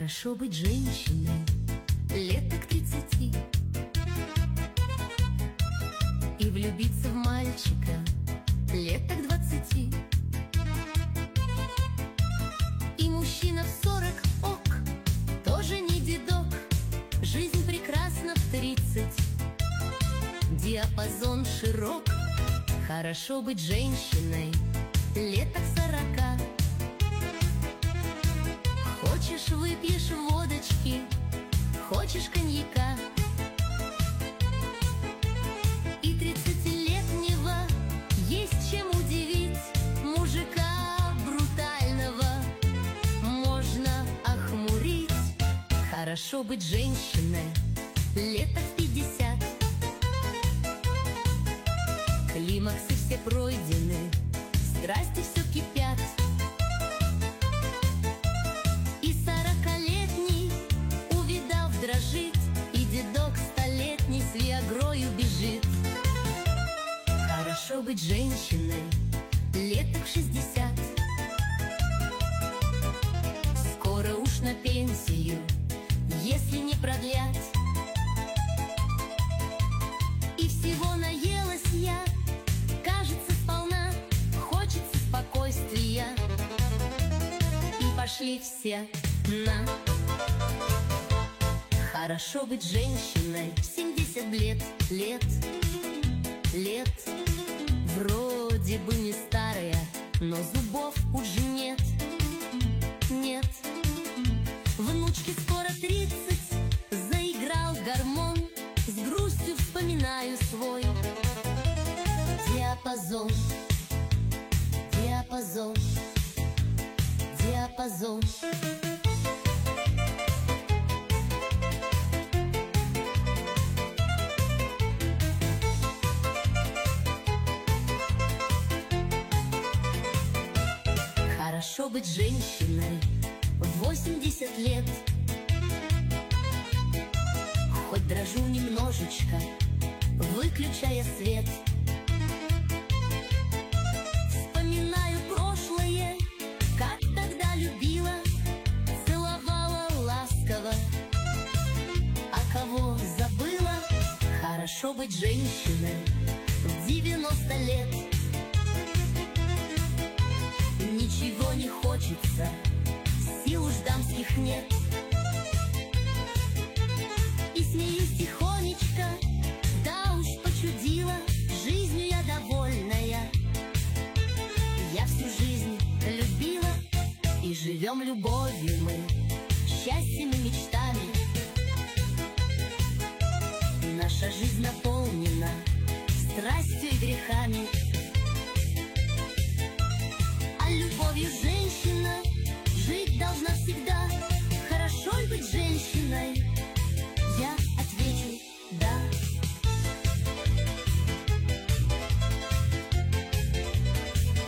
Хорошо быть женщиной лет так 30 и влюбиться в мальчика лет так 20. И мужчина в 40 ок, тоже не дедок. Жизнь прекрасна в 30, диапазон широк. Хорошо быть женщиной лет так 40. Хочешь, выпьешь водочки, хочешь коньяка. И 30-летнего есть чем удивить. Мужика брутального можно охмурить. Хорошо быть женщиной лет так 50. Климаксы все пройдены, страсти все кипят. И 40-летний, увидав, дрожит, и дедок 100-летний с виагрою бежит. Хорошо быть женщиной лет так 60. Скоро уж на пенсию, если не продлять. И всего наелась я, кажется, сполна, хочется спокойствия. И пошли все на. Хорошо быть женщиной в 70 лет. Вроде бы не старая, но зубов уже нет. Внучке скоро 30, заиграл гормон. С грустью вспоминаю свой диапазон. Хорошо быть женщиной в 80 лет. Хоть дрожу немножечко, выключая свет. Вспоминаю прошлое, как тогда любила, целовала ласково. А кого забыла? Хорошо быть женщиной в 90 лет. Ничего не хочется, сил уж дамских нет. И смеюсь тихонечко, да уж почудила, жизнью я довольная. Я всю жизнь любила, и живем любовью мы, счастьем и мечтами. Наша жизнь наполнена страстью и грехами. А любовью женщина жить должна всегда. Хорошо быть женщиной